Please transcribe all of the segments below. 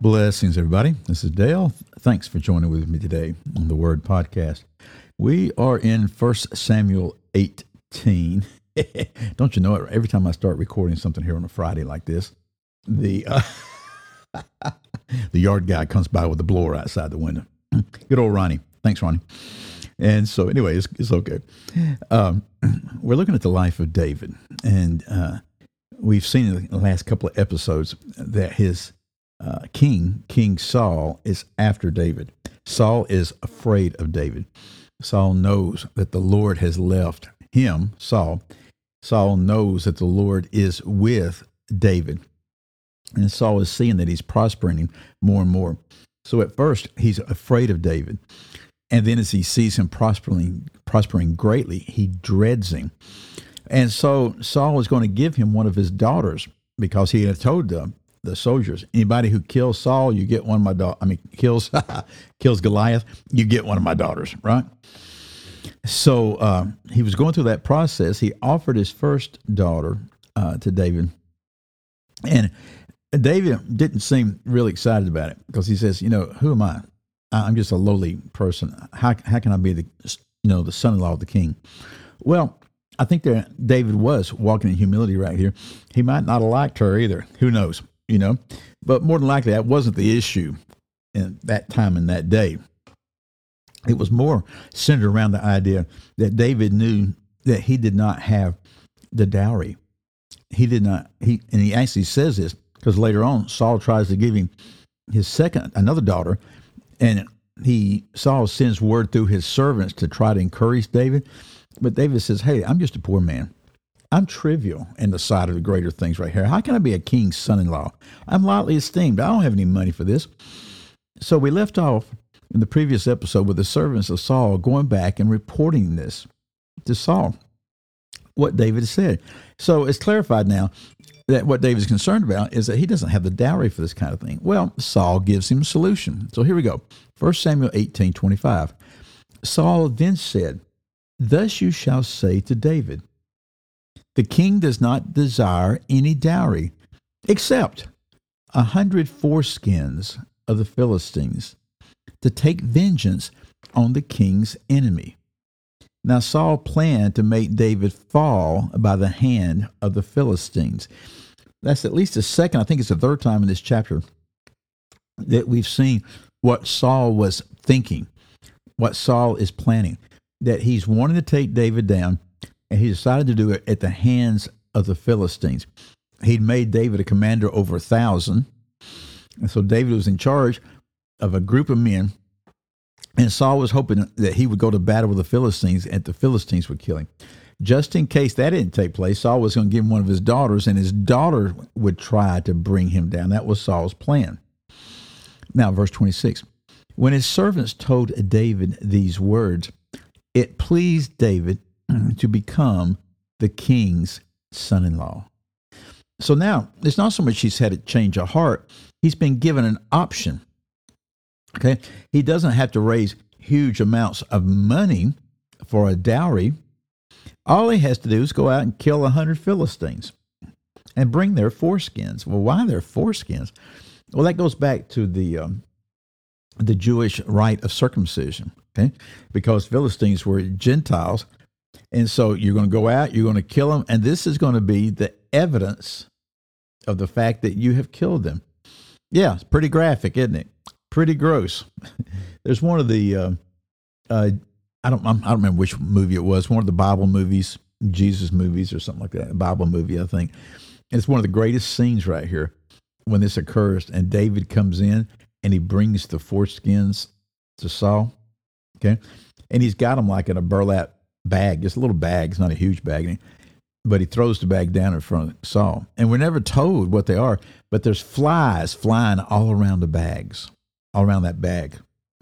Blessings, everybody. This is Dale. Thanks for joining with me today on the Word Podcast. We are in 1 Samuel 18. Don't you know it? Every time I start recording something here on a Friday like this, the the yard guy comes by with the blower outside the window. Good old Ronnie. Thanks, Ronnie. And so anyway, it's okay. We're looking at the life of David, and we've seen in the last couple of episodes that his King Saul is after David. Saul is afraid of David. Saul knows that the Lord has left him, Saul. Saul knows that the Lord is with David. And Saul is seeing that he's prospering more and more. So at first, he's afraid of David. And then as he sees him prospering greatly, he dreads him. And so Saul is going to give him one of his daughters because he had told the soldiers, anybody who kills Saul, you get one of my daughters. Kills Goliath, you get one of my daughters, right? So he was going through that process. He offered his first daughter to David. And David didn't seem really excited about it because he says, who am I? I'm just a lowly person. How can I be the son-in-law of the king? Well, I think that David was walking in humility right here. He might not have liked her either. Who knows? But more than likely that wasn't the issue in that time and that day. It was more centered around the idea that David knew that he did not have the dowry. He did not, and he actually says this because later on Saul tries to give him another daughter, and Saul sends word through his servants to try to encourage David. But David says, hey, I'm just a poor man. I'm trivial in the sight of the greater things right here. How can I be a king's son-in-law? I'm lightly esteemed. I don't have any money for this. So we left off in the previous episode with the servants of Saul going back and reporting this to Saul, what David said. So it's clarified now that what David is concerned about is that he doesn't have the dowry for this kind of thing. Well, Saul gives him a solution. So here we go. 1 Samuel 18:25. Saul then said, thus you shall say to David, the king does not desire any dowry, except 100 foreskins of the Philistines, to take vengeance on the king's enemy. Now Saul planned to make David fall by the hand of the Philistines. That's at least the second, I think it's the third time in this chapter that we've seen what Saul was thinking, what Saul is planning, that he's wanting to take David down, and he decided to do it at the hands of the Philistines. He'd made David a commander over 1,000. And so David was in charge of a group of men. And Saul was hoping that he would go to battle with the Philistines and the Philistines would kill him. Just in case that didn't take place, Saul was going to give him one of his daughters, and his daughter would try to bring him down. That was Saul's plan. Now, verse 26. When his servants told David these words, it pleased David to become the king's son-in-law. So now, it's not so much he's had a change of heart. He's been given an option. Okay? He doesn't have to raise huge amounts of money for a dowry. All he has to do is go out and kill 100 Philistines and bring their foreskins. Well, why their foreskins? Well, that goes back to the Jewish rite of circumcision. Okay? Because Philistines were Gentiles. And so you're going to go out, you're going to kill them, and this is going to be the evidence of the fact that you have killed them. Yeah, it's pretty graphic, isn't it? Pretty gross. There's one of the, I don't remember which movie it was, one of the Bible movies, Jesus movies or something like that, a Bible movie, I think. And it's one of the greatest scenes right here when this occurs, and David comes in, and he brings the foreskins to Saul, okay? And he's got them like in a burlap bag, just a little bag. It's not a huge bag, but he throws the bag down in front of Saul. And we're never told what they are, but there's flies flying all around the bags, all around that bag.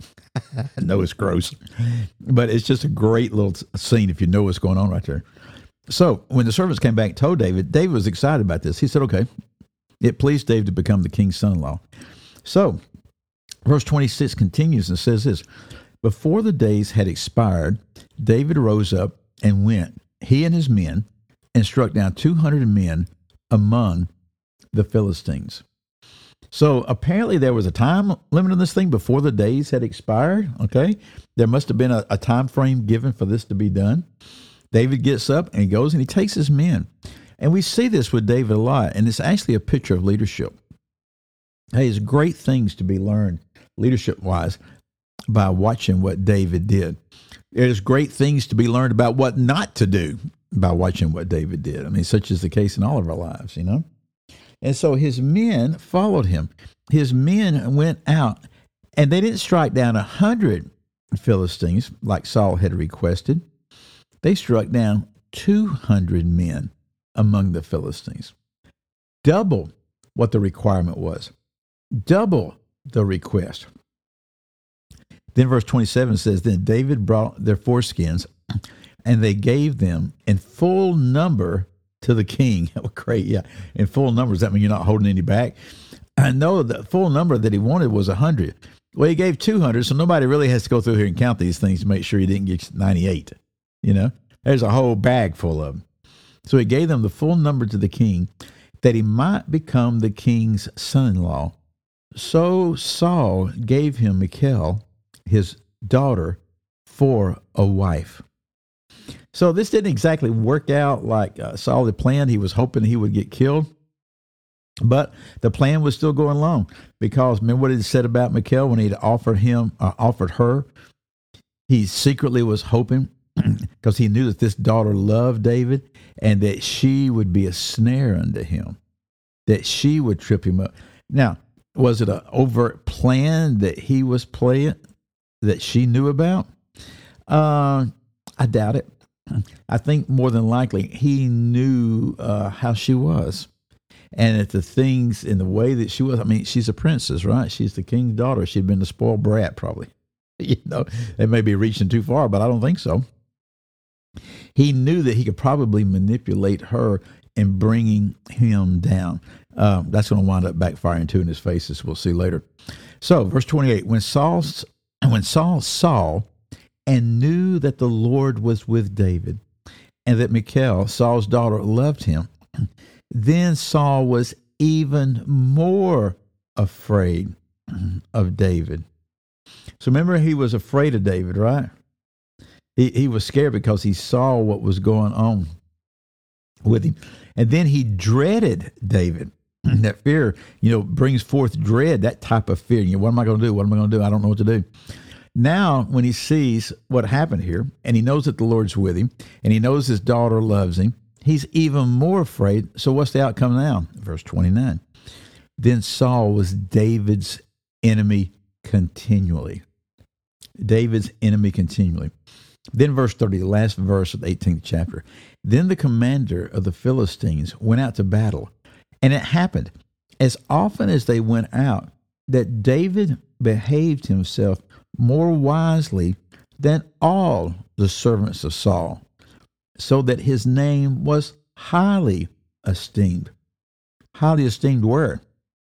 I know it's gross, but it's just a great little scene if you know what's going on right there. So when the servants came back and told David, David was excited about this. He said, okay, it pleased David to become the king's son-in-law. So verse 26 continues and says this, before the days had expired, David rose up and went, he and his men, and struck down 200 men among the Philistines. So apparently there was a time limit on this thing before the days had expired. Okay. There must have been a time frame given for this to be done. David gets up and he goes and he takes his men. And we see this with David a lot. And it's actually a picture of leadership. Hey, there's great things to be learned leadership wise by watching what David did. There's great things to be learned about what not to do by watching what David did. I mean, such is the case in all of our lives, you know. And so his men followed him. His men went out, and they didn't strike down 100 Philistines like Saul had requested. They struck down 200 men among the Philistines. Double what the requirement was. Double the request. Then verse 27 says, Then David brought their foreskins, and they gave them in full number to the king. Oh, great, yeah. In full numbers, that means you're not holding any back. I know the full number that he wanted was 100. Well, he gave 200, so nobody really has to go through here and count these things to make sure he didn't get 98. You know, there's a whole bag full of them. So he gave them the full number to the king, that he might become the king's son-in-law. So Saul gave him Michal, his daughter, for a wife. So this didn't exactly work out like Saul had planned. He was hoping he would get killed. But the plan was still going along, because remember what it said about Michal when he'd offered her? He secretly was hoping, because he knew that this daughter loved David and that she would be a snare unto him, that she would trip him up. Now, was it an overt plan that he was playing that she knew about? I doubt it. I think more than likely he knew how she was, and that the things in the way that she was. I mean, she's a princess, right? She's the king's daughter. She'd been the spoiled brat, probably. You know, they may be reaching too far, but I don't think so. He knew that he could probably manipulate her in bringing him down. That's going to wind up backfiring too in his face, as we'll see later. So, verse 28: When Saul saw and knew that the Lord was with David, and that Michal, Saul's daughter, loved him, then Saul was even more afraid of David. So remember, he was afraid of David, right? He was scared because he saw what was going on with him. And then he dreaded David. That fear, brings forth dread, that type of fear. What am I going to do? What am I going to do? I don't know what to do. Now, when he sees what happened here, and he knows that the Lord's with him, and he knows his daughter loves him, he's even more afraid. So what's the outcome now? Verse 29. Then Saul was David's enemy continually. David's enemy continually. Then verse 30, the last verse of the 18th chapter. Then the commander of the Philistines went out to battle, and it happened, as often as they went out, that David behaved himself more wisely than all the servants of Saul, so that his name was highly esteemed. Highly esteemed where?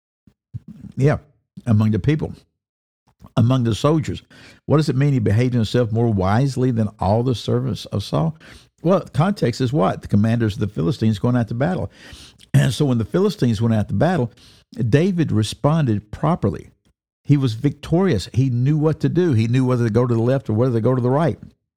Yeah, among the people, among the soldiers. What does it mean he behaved himself more wisely than all the servants of Saul? Well, context is what? The commanders of the Philistines going out to battle. And so when the Philistines went out to battle, David responded properly. He was victorious. He knew what to do. He knew whether to go to the left or whether to go to the right.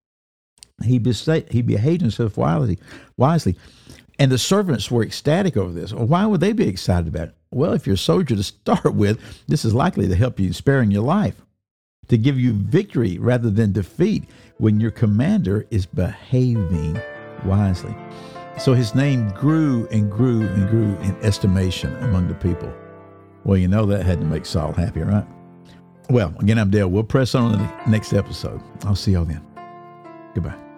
He behaved himself wisely. And the servants were ecstatic over this. Well, why would they be excited about it? Well, if you're a soldier to start with, this is likely to help you sparing your life, to give you victory rather than defeat when your commander is behaving wisely. So his name grew and grew and grew in estimation among the people. Well, that had to make Saul happy, right? Well, again, I'm Dale. We'll press on in the next episode. I'll see y'all then. Goodbye.